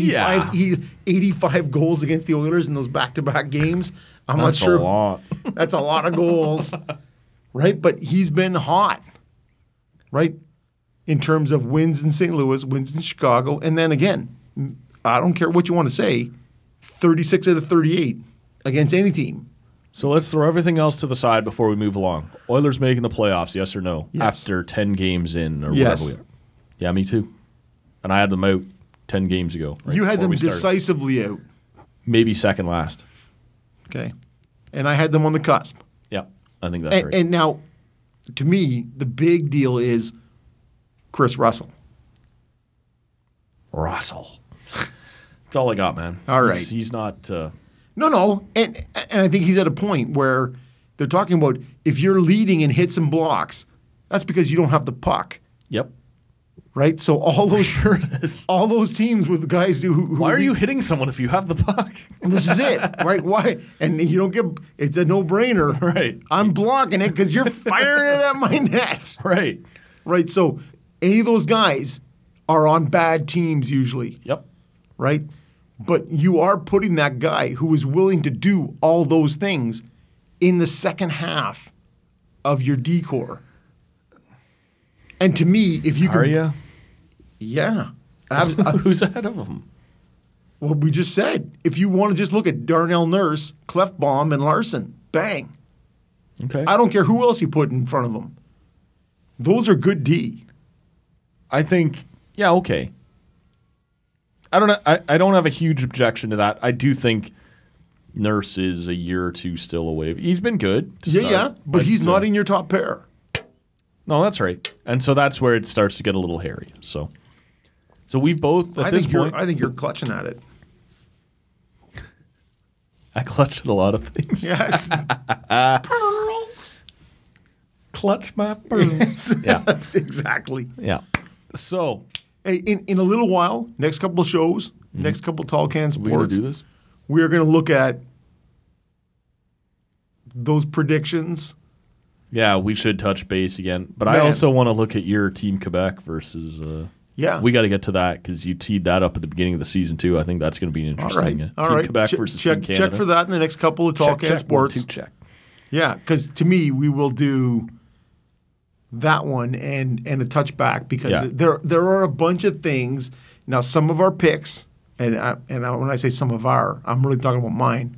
85 goals against the Oilers in those back-to-back games. I'm not sure. That's a lot. That's a lot of goals, right? But he's been hot, right? In terms of wins in St. Louis, wins in Chicago, and then again, I don't care what you want to say, 36 out of 38 against any team. So let's throw everything else to the side before we move along. Oilers making the playoffs, yes or no? Yes. After 10 games in or Yes. whatever we are. Yeah, me too. And I had them out 10 games ago. Right You had before them we started. decisively out, Maybe second last. okay? And I had them on the cusp. Yeah, I think that's right. And now, to me, the big deal is Chris Russell. Russell. That's all I got, man. All right. He's not... No, and I think he's at a point where they're talking about if you're leading in hits and blocks, that's because you don't have the puck. Yep. right? So all those Sure it is. all those teams with guys who Why are you hitting someone if you have the puck? This is it, right? Why? And you don't get. It's a no-brainer, Right. I'm blocking it because you're firing it at my net, Right. right? So any of those guys are on bad teams usually, Yep. right? But you are putting that guy who is willing to do all those things in the second half of your decor. And to me, if you Are can, you? yeah. Who's ahead of him? Well, we just said, if you want to just look at Darnell Nurse, Clefbaum, and Larson, bang. Okay. I don't care who else you put in front of them. Those are good D. I think, yeah, okay. I don't have a huge objection to that. I do think Nurse is a year or two still away. He's been good to start. But he's not in your top pair. No, that's right. And so that's where it starts to get a little hairy. So we've both at this point. I think you're clutching at it. I clutch at a lot of things. Yes. Pearls. Clutch my pearls. Yeah. Yes, exactly. Yeah. So Hey, in a little while, next couple of shows, next couple of Tall Can we gonna Sports, do this? we're going to look at those predictions. Yeah, we should touch base again. But I Man. also want to look at your Team Quebec versus. Yeah. We got to get to that because you teed that up at the beginning of the season too. I think that's going to be All interesting. right. Team All right. Quebec versus check, Team Canada. check for that in the next couple of Tall Can Sports. 1, 2, check. Yeah, because to me, we will do that one and a touchback because Yeah. there are a bunch of things. Now, some of our picks, and when I say some of our, I'm really talking about mine.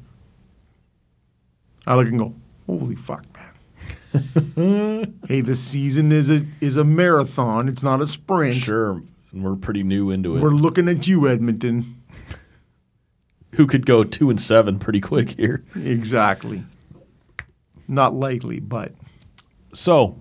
I look and go, holy fuck, man. Hey, the season is a marathon. It's not a sprint. Sure, and we're pretty new into it. We're looking at you, Edmonton. Who could go 2-7 pretty quick here? Exactly. Not likely, but So,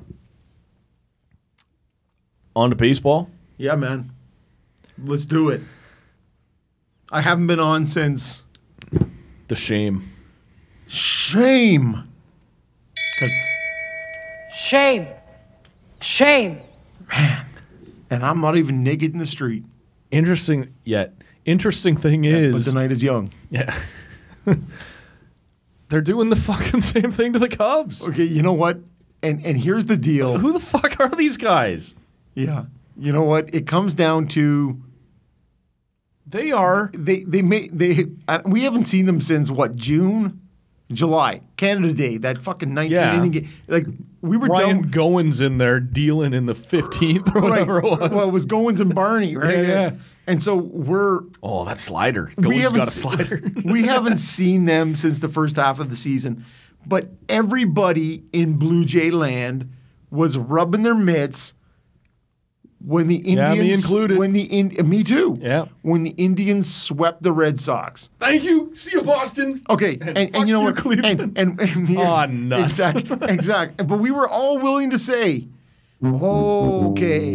on to baseball. yeah, man. Let's do it. I haven't been on since The shame. shame. 'Cause- Shame. Shame. and I'm not even naked in the street. Interesting thing But is, the night is young. yeah, they're doing the fucking same thing to the Cubs. Okay, you know what? And here's the deal. Who the fuck are these guys? Yeah. You know what? It comes down to They are. we haven't seen them since what, June? July. Canada Day, that fucking 19 Yeah. inning game. Like we were Ryan done. Goins in there dealing in the 15th or whatever it was. Well, it was Goins and Barney, right? Yeah. And so we're Oh, that slider. we Goins haven't got a se- slider. we haven't seen them since the first half of the season, but everybody in Blue Jay land was rubbing their mitts when the Yeah, Indians, me included. Me too. Yeah. When the Indians swept the Red Sox. Thank you. See you, Boston. Okay, and fuck you know you, what? Cleveland. And yes, Aw, nuts. Exactly. But we were all willing to say, okay,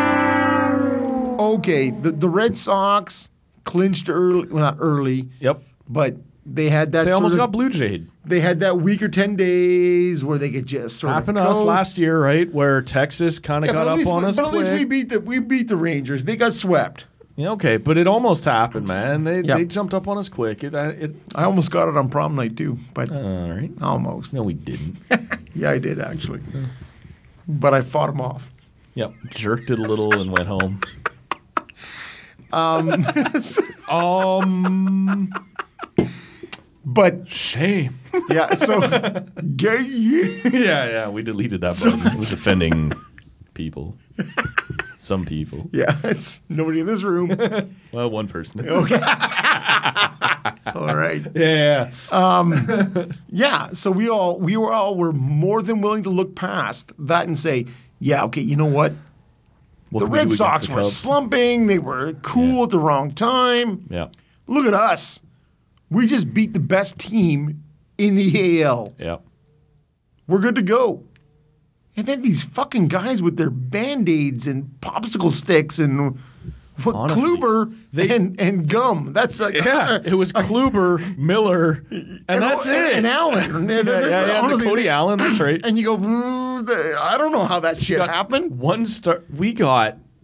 the Red Sox clinched early, well, not early, Yep. but they had that. They sort almost of- got Blue Jayed. They had that week or 10 days where they could just sort Happened of to us coast. last year, right? Where Texas kind of Yeah, got but up at least, on us but at least quick. we beat the Rangers. They got swept. Yeah, okay, but it almost happened, man. They Yeah. jumped up on us quick. I almost got it on prom night too, but All right. almost. No, we didn't. Yeah, I did actually, but I fought them off. Yep. Jerked it a little and went home. But Shame. yeah, so gay. Yeah, we deleted that button. It was offending people. Some people. Yeah, it's nobody in this room. Well, one person. Okay. All right. Yeah. Yeah. So we were more than willing to look past that and say, yeah, okay, you know what? What The can we do Red against Sox the were Cubs? slumping. They were cool at the wrong time. Yeah. Look at us. We just beat the best team in the AL. Yeah. We're good to go. And then these fucking guys with their Band-Aids and popsicle sticks and Honestly, Kluber they- and gum. That's like Yeah. It was Kluber, Miller, and that's it. And Allen. Yeah, Honestly, Cody Allen. That's right. And you go, I don't know how that shit happened. One star. We got.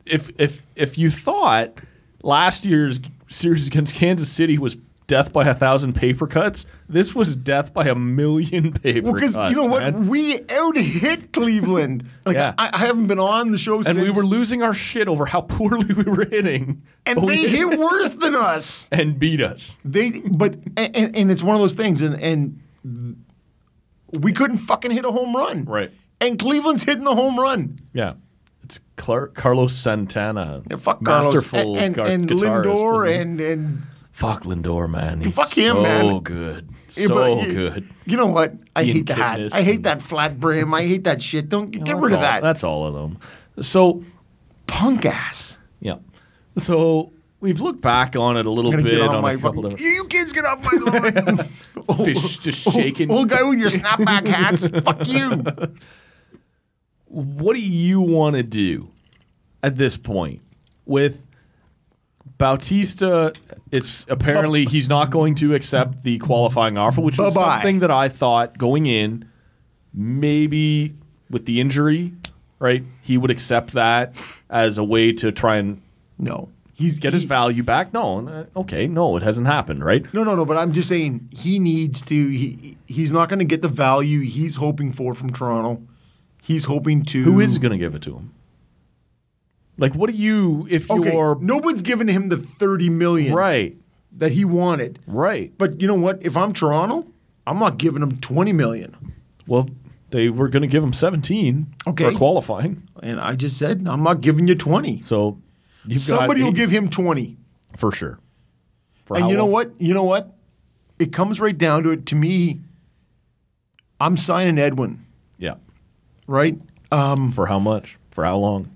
if you thought last year's series against Kansas City was death by 1,000 paper cuts, this was death by 1,000,000 paper cuts. Because you know what? Man. We out-hit Cleveland. Like, Yeah. I haven't been on the show since. And we were losing our shit over how poorly we were hitting. And But we they did- hit worse than us. and beat us. And it's one of those things, and we couldn't fucking hit a home run. Right. And Cleveland's hitting the home run. Yeah. It's Carlos Santana. Yeah, fuck Carlos. Masterful And guitarist. Lindor and Fuck Lindor, man. He's Fuck him, so man. good. Yeah, So but good. You know what? I Ian hate the hat. Kipnis I hate and- that flat brim. I hate that shit. Don't get That's rid of all- that. That's all of them. So, Punk ass. yeah. So, we've looked back on it a little I'm gonna bit get on on my a couple of You kids get off my lawn. fish just shaking. Old guy with your snapback hats. Fuck you. What do you want to do at this point with Bautista? It's apparently he's not going to accept the qualifying offer, which was Bye-bye. something that I thought going in, maybe with the injury, right? He would accept that as a way to try and No. get his value back. No, okay, no, it hasn't happened, right? No, but I'm just saying he needs to. He's not going to get the value he's hoping for from Toronto. He's hoping to. Who is going to give it to him? Like, what do you, if Okay, you're no one's giving him the $30 million right, that he wanted. right? But you know what? If I'm Toronto, I'm not giving him $20 million. Well, they were going to give him 17 Okay. for qualifying. And I just said I'm not giving you 20. So you've Somebody got will eight- give him 20. for sure. For And how you know long? what? You know what? It comes right down to it. To me, I'm signing Edwin, Yeah. right? For how much? For how long?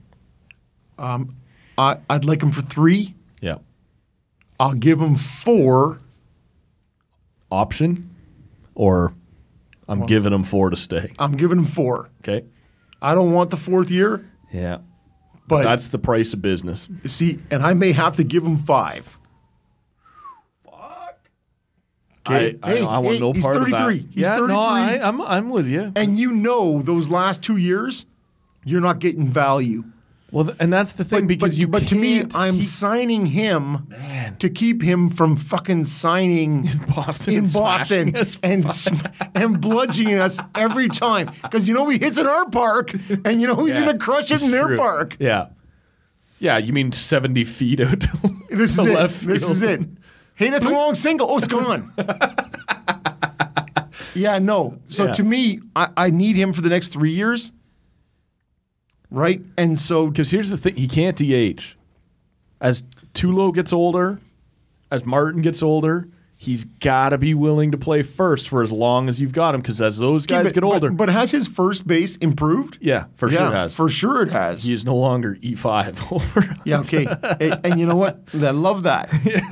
I'd like him for 3. Yeah. I'll give him 4. Option, or I'm giving him 4 to stay. I'm giving him 4. Okay. I don't want the 4th year, Yeah. but That's the price of business. see, and I may have to give him 5. Okay. I want no he's part 33. of that. He's yeah, 33. No, I'm with you. And you know those last 2 years, you're not getting value. Well, and that's the thing because you. But to me, can't I'm keep signing him to keep him from fucking signing Boston in and Boston smashing us. and bludgeoning us every time because you know he hits in our park and you know he's Yeah, gonna crush it in their True. park. Yeah. Yeah, you mean 70 feet out to This is to it. left This is field. it. Hey, that's a long single. Oh, it's gone. Yeah, no. So Yeah. to me, I need him for the next 3 years. Right? And so Because here's the thing, he can't DH. As Tulo gets older, as Martin gets older, he's got to be willing to play first for as long as you've got him. Because as those guys get older, But has his first base improved? yeah, for sure it has. For sure it has. He is no longer E5 over. Yeah, okay. and you know what? I love that.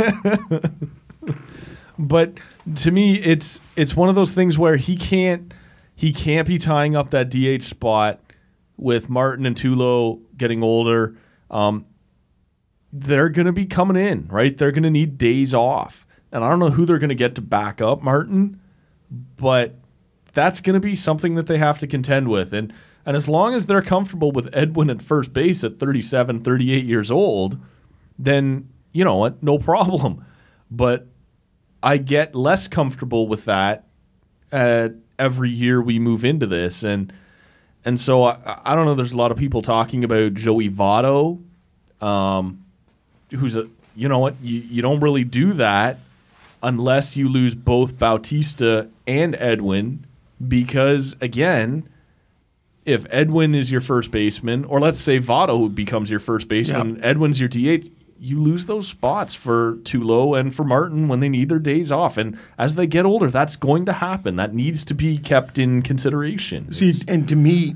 But to me, it's one of those things where he can't be tying up that DH spot with Martin and Tulo getting older. They're going to be coming in, right? They're going to need days off. And I don't know who they're going to get to back up Martin, but that's going to be something that they have to contend with. And as long as they're comfortable with Edwin at first base at 37, 38 years old, then, you know what, no problem. But I get less comfortable with that every year we move into this. And so I don't know, there's a lot of people talking about Joey Votto, who's you know what, you don't really do that unless you lose both Bautista and Edwin, because again, if Edwin is your first baseman, or let's say Votto becomes your first baseman, Yep. Edwin's your DH, you lose those spots for Tulo and for Martin when they need their days off. And as they get older, that's going to happen. That needs to be kept in consideration. See, and to me,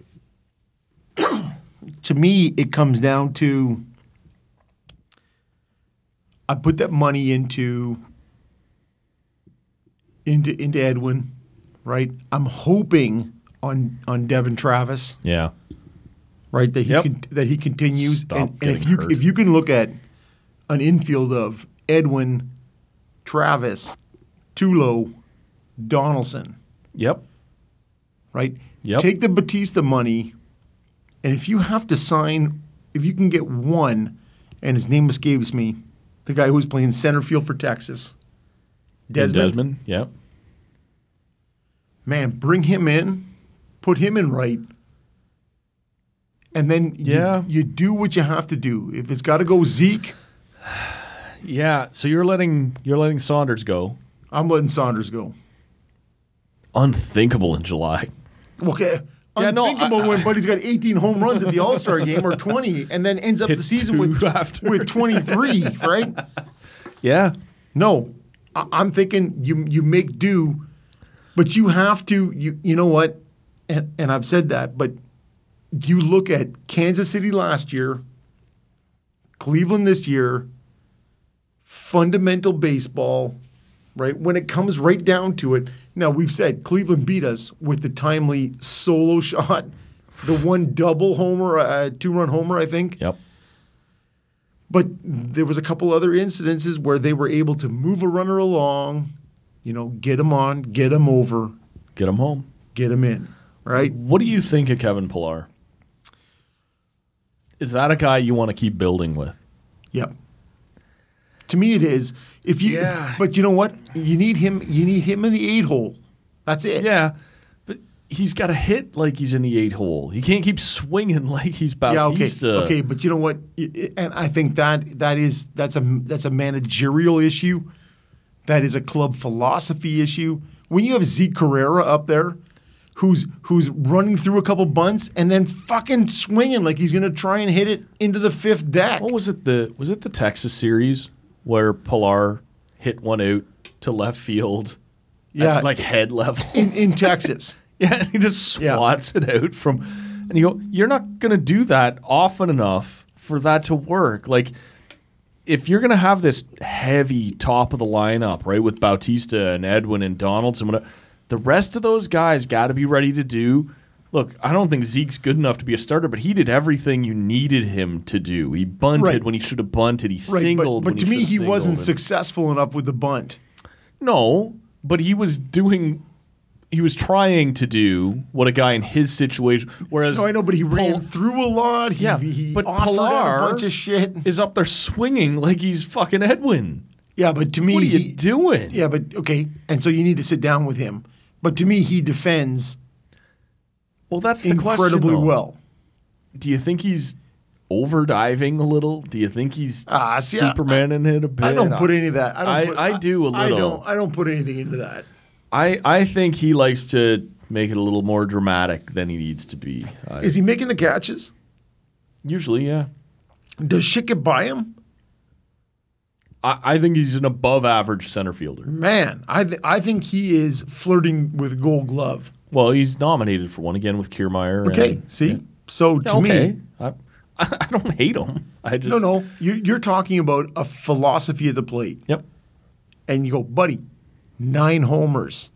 it comes down to I put that money into Edwin, right? I'm hoping on Devin Travis, Yeah. right? That he Yep. that he continues. Stop And getting hurt. if you can look at an infield of Edwin, Travis, Tulo, Donaldson, Yep. right? Yep. Take the Batista money, and if you have to sign if you can get one, and his name escapes me, the guy who's playing center field for Texas, Desmond. Yeah. Man, bring him in, put him in right, and then you do what you have to do. If it's got to go Zeke, yeah. So you're letting Saunders go. I'm letting Saunders go. Unthinkable in July. Okay. Unthinkable when Buddy's got 18 home runs at the All-Star game or 20 and then ends up the season with 23, right? Yeah. No. I'm thinking you make do, but you have to, you know what? And I've said that, but you look at Kansas City last year, Cleveland this year, fundamental baseball, right? When it comes right down to it, now we've said Cleveland beat us with the timely solo shot, the one double homer, two-run homer, I think. Yep. But there was a couple other incidences where they were able to move a runner along, get him on, get him over. Get him home. Get him in, right? What do you think of Kevin Pillar? Is that a guy you want to keep building with? Yep. To me, it is. But you know what? You need him. You need him in the 8-hole. That's it. Yeah, but he's got to hit like he's in the 8-hole. He can't keep swinging like he's Bautista. Yeah, okay. But you know what? And I think that's a managerial issue. That is a club philosophy issue. When you have Zeke Carrera up there, who's running through a couple bunts and then fucking swinging like he's going to try and hit it into the 5th deck. What was it? Was it the Texas series where Pillar hit one out to left field? Yeah, at head level in Texas. Yeah, he just swats it out from, and you go, you're not going to do that often enough for that to work. Like, if you're going to have this heavy top of the lineup, right, with Bautista and Edwin and Donaldson, the rest of those guys got to be ready to do. Look, I don't think Zeke's good enough to be a starter, but he did everything you needed him to do. He bunted when he should have bunted. He singled but when to he me, he singled. wasn't successful enough with the bunt. No, but he was trying to do what a guy in his situation. Whereas no, I know, but he ran through a lot. He but offered Pillar a bunch of shit. Is up there swinging like he's fucking Edwin. Yeah, but to me, what are you doing? Yeah, but okay, and so you need to sit down with him. But to me, he defends. Well, that's the incredibly question, well. Do you think he's overdiving a little? Do you think he's Supermaning it a bit? I don't put any of that. I do a little. I don't put anything into that. I think he likes to make it a little more dramatic than he needs to be. Is he making the catches? Usually, yeah. Does shit get by him? I think he's an above-average center fielder. Man, I think he is flirting with Gold Glove. Well, he's nominated for one again with Kiermaier. Okay, see? So to me... I don't hate him. No. You're talking about a philosophy at the plate. Yep. And you go, buddy, 9 homers.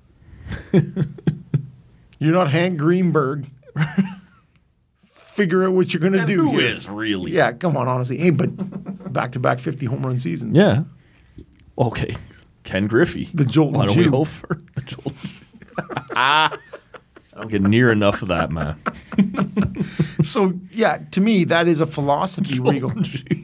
You're not Hank Greenberg. Figure out what you're going to do who here. is really? Yeah, come on, honestly. Hey, but back-to-back 50 home run seasons. Yeah. Okay. Ken Griffey. The Jolton Why don't Jew. we hope for the Jolton I don't get near enough of that, man. So, yeah, to me, that is a philosophy where you go,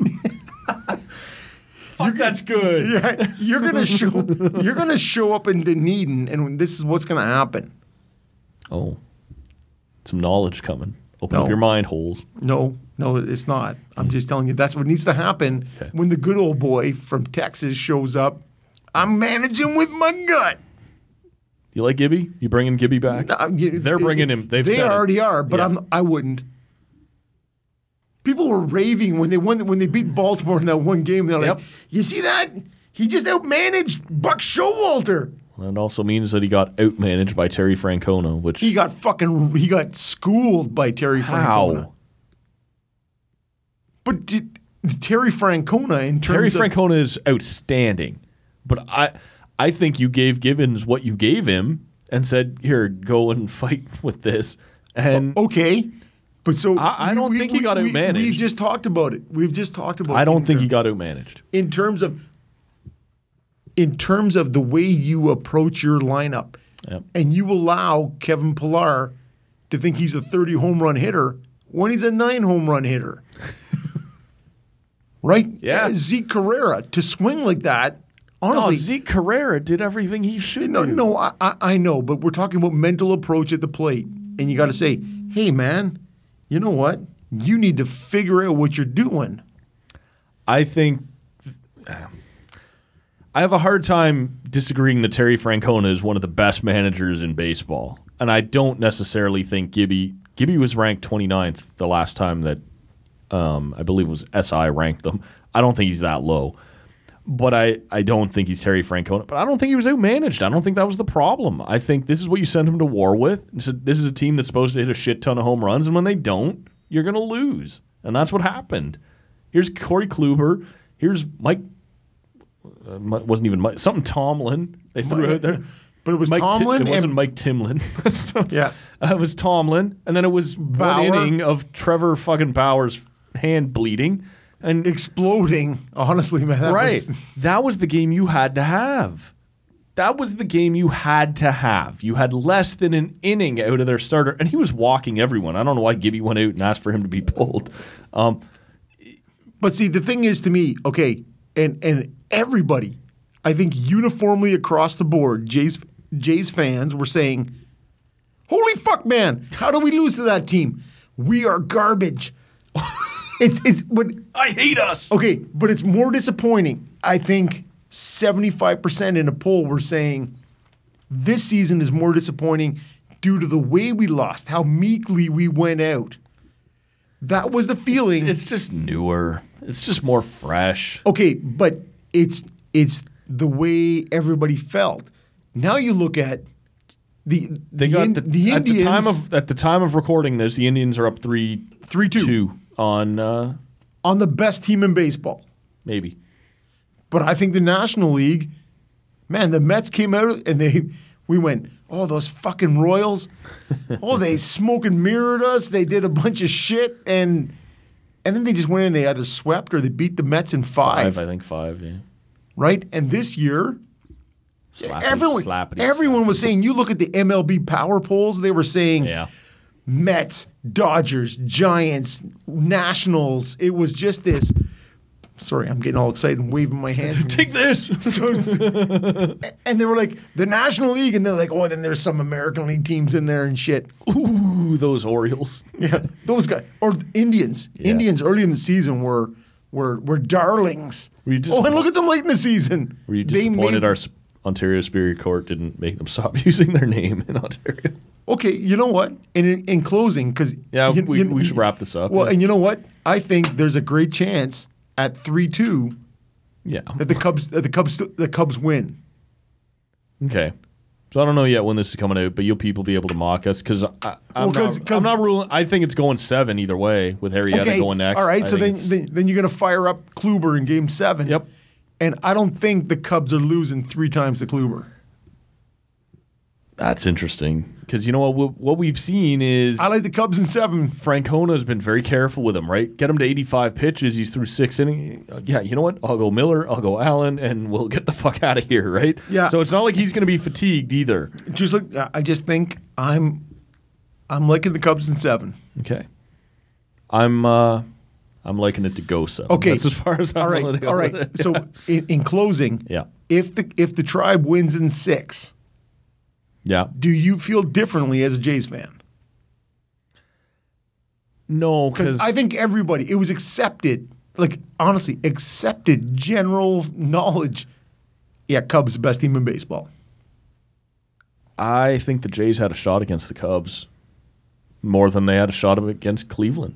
Fuck, that's good. yeah, you're gonna show up in Dunedin, and this is what's gonna happen. Oh. Some knowledge coming. Open No. up your mind holes. No, it's not. I'm just telling you that's what needs to happen when the good old boy from Texas shows up. I'm managing with my gut. You like Gibby? You bringing Gibby back? No, They're bringing him. They already are, but I wouldn't. People were raving when they beat Baltimore in that one game. They're like, "You see that? He just outmanaged Buck Showalter." That also means that he got outmanaged by Terry Francona, which he got schooled by Terry Francona. But Terry Francona in terms Terry Francona is outstanding, but I think you gave Gibbons what you gave him and said, "Here, go and fight with this." And okay, but so I don't think he got outmanaged. We've just talked about it. I don't think he got outmanaged in terms of the way you approach your lineup, and you allow Kevin Pillar to think he's a 30 home run hitter when he's a 9 home run hitter. right? Yeah. Zeke Carrera to swing like that. Honestly, Zeke Carrera did everything he should do. No, I know, but we're talking about mental approach at the plate, and you got to say, hey, man, you know what? You need to figure out what you're doing. I think I have a hard time disagreeing that Terry Francona is one of the best managers in baseball, and I don't necessarily think Gibby was ranked 29th the last time that I believe it was SI ranked them. I don't think he's that low. But I don't think he's Terry Francona. But I don't think he was outmanaged. I don't think that was the problem. I think this is what you sent him to war with. This is a team that's supposed to hit a shit ton of home runs, and when they don't, you're going to lose. And that's what happened. Here's Corey Kluber. Here's Mike. Wasn't even Mike. Something Tomlin. They threw out there. But it was Tomlin. It wasn't Mike Timlin. Yeah. It was Tomlin. And then it was Bauer. 1 inning of Trevor fucking Bauer's hand bleeding. And exploding. Honestly, man. That was the game you had to have. That was the game you had to have. You had less than an inning out of their starter, and he was walking everyone. I don't know why Gibby went out and asked for him to be pulled. But see, the thing is to me, okay, and everybody, I think uniformly across the board, Jays fans were saying, holy fuck, man, how do we lose to that team? We are garbage. But I hate us. Okay, but it's more disappointing. I think 75% in a poll were saying this season is more disappointing due to the way we lost, how meekly we went out. That was the feeling. It's just newer. It's just more fresh. Okay, but it's the way everybody felt. Now you look at the Indians. At the time of recording this, the Indians are up 3-2 on the best team in baseball. Maybe. But I think the National League, man, the Mets came out and we went, oh, those fucking Royals. Oh, they smoke and mirrored us. They did a bunch of shit. And then they just went in, they either swept or they beat the Mets in 5. I think 5, yeah. Right? And this year, everyone was saying, you look at the MLB power polls, they were saying Mets, Dodgers, Giants, Nationals. It was just this. Sorry, I'm getting all excited and waving my hands. Take this. And they were like, the National League. And they're like, oh, then there's some American League teams in there and shit. Ooh, those Orioles. Yeah, those guys. Or Indians. Yeah. Indians early in the season were darlings. And look at them late in the season. Were you disappointed our Ontario Superior Court didn't make them stop using their name in Ontario? Okay, you know what? And in closing, because... Yeah, we should wrap this up. Well, and you know what? I think there's a great chance at 3-2 that the Cubs win. Okay. So I don't know yet when this is coming out, but you'll people be able to mock us because I'm not ruling. I think it's going 7 either way with Arrieta going next. All right, so then you're going to fire up Kluber in Game 7. Yep. And I don't think the Cubs are losing 3 times to Kluber. That's interesting because you know what we've seen is I like the Cubs in 7. Francona has been very careful with him, right? Get him to 85 pitches. He's through 6 innings. Yeah, you know what? I'll go Miller, I'll go Allen, and we'll get the fuck out of here, right? Yeah. So it's not like he's going to be fatigued either. I just think I'm liking the Cubs in 7. Okay. I'm liking it to go 7. Okay. That's as far as I'm willing to go. All right. With it. So in closing, if the Tribe wins in 6. Yeah. Do you feel differently as a Jays fan? No, because I think it was accepted, like honestly, accepted general knowledge. Yeah, Cubs the best team in baseball. I think the Jays had a shot against the Cubs more than they had a shot against Cleveland.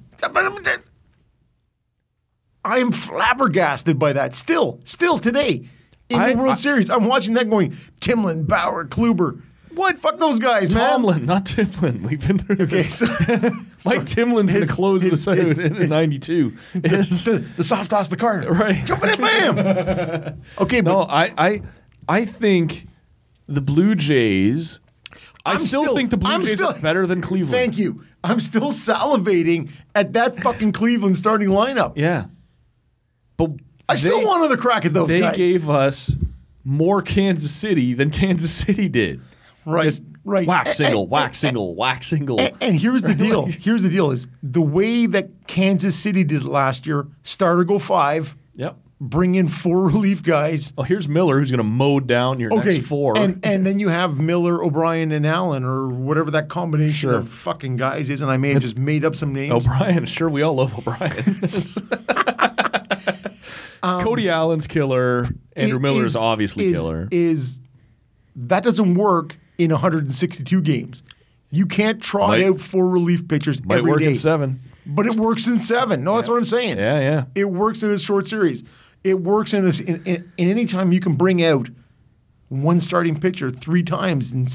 I am flabbergasted by that. Still today in the World Series, I'm watching that going, Timlin, Bauer, Kluber. What? Fuck those guys, Tomlin, not Timlin. We've been through this. Mike Timlin's going to close this out in 92. The soft toss the card. Right. Jumping in, bam. Okay, no, I think the Blue Jays... I still think the Blue Jays are better than Cleveland. Thank you. I'm still salivating at that fucking Cleveland starting lineup. Yeah. But I still want another crack at those guys. They gave us more Kansas City than Kansas City did. Right. Right. Whack single, whack single, whack single. And here's the deal. Here's the deal is the way that Kansas City did it last year, starter go 5, Yep. bring in 4 relief guys. Oh, here's Miller, who's going to mow down your next 4. And then you have Miller, O'Brien, and Allen, or whatever that combination of fucking guys is, and I may have just made up some names. O'Brien, sure, we all love O'Brien. Cody Allen's killer. Andrew Miller's obviously killer. That doesn't work in 162 games. You can't trot out 4 relief pitchers every day. Might work in 7. But it works in 7. No, that's what I'm saying. Yeah. It works in a short series. It works in any time you can bring out one starting pitcher 3 times in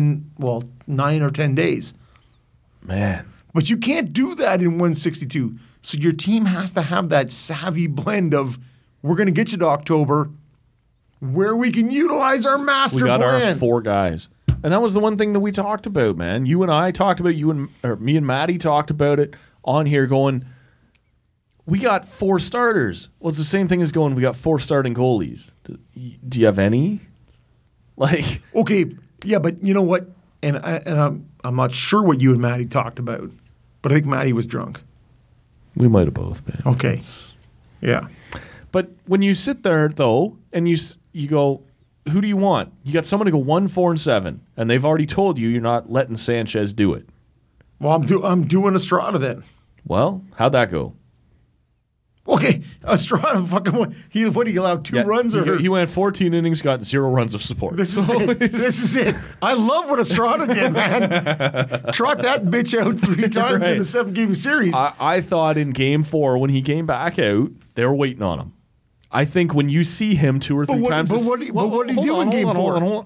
9 or 10 days. Man. But you can't do that in 162. So your team has to have that savvy blend of, we're going to get you to October where we can utilize our master plan. We got our 4 guys. And that was the one thing that we talked about, man. You and I talked about me and Maddie talked about it on here going, we got 4 starters. Well, it's the same thing as going, we got 4 starting goalies. Do you have any? Like, okay, yeah, but you know what? And I'm not sure what you and Maddie talked about, but I think Maddie was drunk. We might have both been. Okay, yeah. But when you sit there though, and you go, who do you want? You got someone to go 1-4-7, and they've already told you you're not letting Sanchez do it. Well, I'm doing Estrada then. Well, how'd that go? Okay, Estrada fucking won. He allowed 2 runs or he went 14 innings, got 0 runs of support. This is it. This is it. I love what Estrada did, man. Trot that bitch out 3 times in a 7-game series. I thought in Game 4 when he came back out, they were waiting on him. I think when you see him 2 or 3 times, but what did he do in Game 4? Hold on.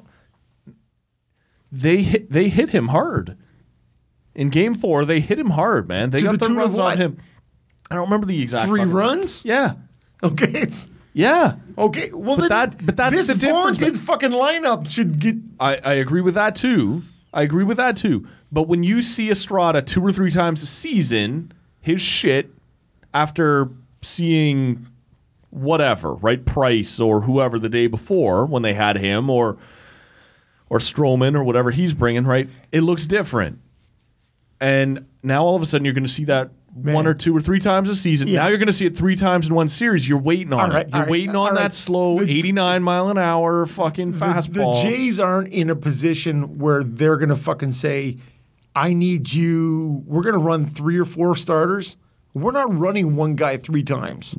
They hit him hard. In Game 4, they hit him hard, man. They got the runs on him. I don't remember the exact 3 runs. Yeah. Okay. Yeah. Okay. Well, but that's this the difference. vaunted fucking lineup should get. I agree with that too. But when you see Estrada 2 or 3 times a season, his shit after seeing whatever, right, Price or whoever the day before when they had him or Stroman or whatever he's bringing, right, it looks different. And now all of a sudden you're going to see that 1 or 2 or 3 times a season. Yeah. Now you're going to see it 3 times in one series. You're waiting on it. You're waiting on that slow 89 mile an hour fucking fastball. The Jays aren't in a position where they're going to fucking say, I need you. We're going to run 3 or 4 starters. We're not running one guy 3 times.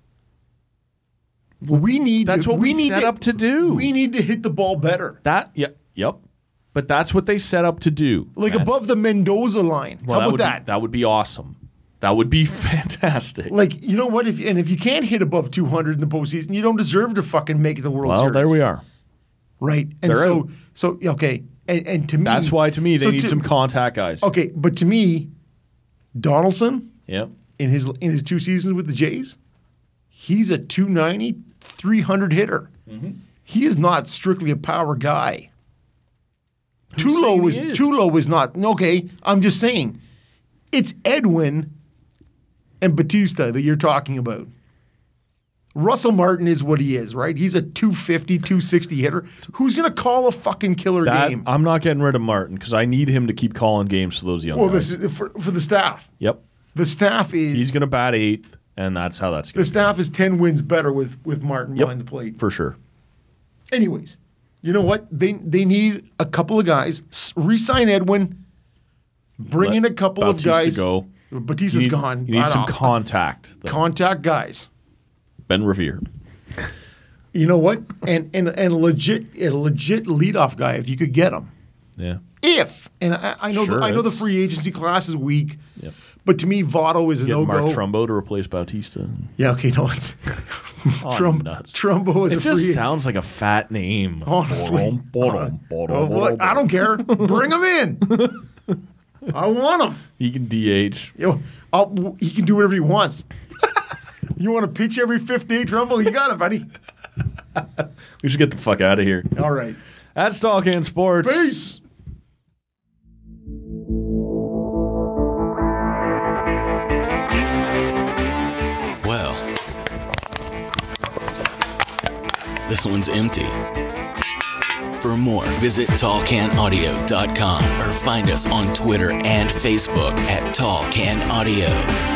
That's what we set up to do. We need to hit the ball better. Yep. But that's what they set up to do. Like above the Mendoza line. Well, how about that? That would be awesome. That would be fantastic. Like, you know what? If you can't hit above 200 in the postseason, you don't deserve to fucking make the World Series. Well, there we are. Right. And so okay. And to me, that's why to me they need some contact guys. Okay, but to me, Donaldson, yep, in his 2 seasons with the Jays, he's a 290, 300 hitter. Mm-hmm. He is not strictly a power guy. Tulo is not. Okay, I'm just saying. It's Edwin and Batista that you're talking about. Russell Martin is what he is, right? He's a 250, 260 hitter. Who's going to call a fucking killer game? I'm not getting rid of Martin because I need him to keep calling games to those young guys. This is for the staff. Yep. The staff is... He's going to bat 8th, and that's how that's going to The staff is 10 wins better with Martin behind the plate. For sure. Anyways, you know what? They need a couple of guys. Re-sign Edwin. Bring in a couple of guys. Go. Batista's gone. You need some contact. Contact guys. Ben Revere. You know what? And a legit leadoff guy if you could get him. Yeah. I know the free agency class is weak. Yep. But to me, Votto is a no-go. Mark Trumbo to replace Bautista. Yeah, okay, no, it's Trumbo is a free. It just sounds like a fat name. Honestly. I don't care. Bring him in. I want him. He can DH. He can do whatever he wants. You want to pitch every 5th day, Trumbo? You got it, buddy. We should get the fuck out of here. All right. That's Talkin' Sports. Peace. Well, this one's empty. For more, visit tallcanaudio.com or find us on Twitter and Facebook at Tall Can Audio.